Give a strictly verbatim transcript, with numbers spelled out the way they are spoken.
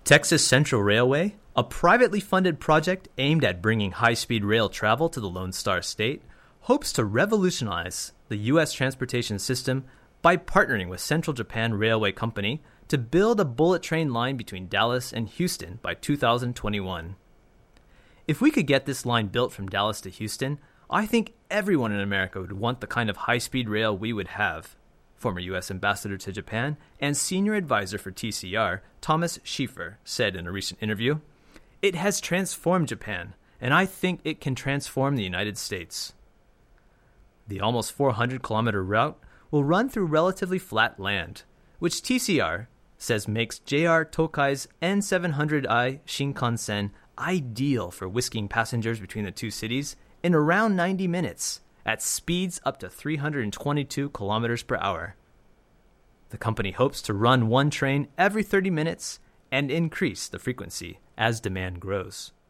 Texas Central Railway, a privately funded project aimed at bringing high-speed rail travel to the Lone Star State, hopes to revolutionize the U S transportation system by partnering with Central Japan Railway Company to build a bullet train line between Dallas and Houston by two thousand twenty-one. If we could get this line built from Dallas to Houston, I think everyone in America would want the kind of high-speed rail we would have. Former U S Ambassador to Japan and Senior Advisor for T C R, Thomas Schiefer, said in a recent interview, "It has transformed Japan, and I think it can transform the United States." The almost four hundred kilometer route will run through relatively flat land, which T C R says makes J R Tokai's N seven hundred i Shinkansen ideal for whisking passengers between the two cities in around ninety minutes at speeds up to three hundred twenty-two kilometers per hour. The company hopes to run one train every thirty minutes and increase the frequency as demand grows.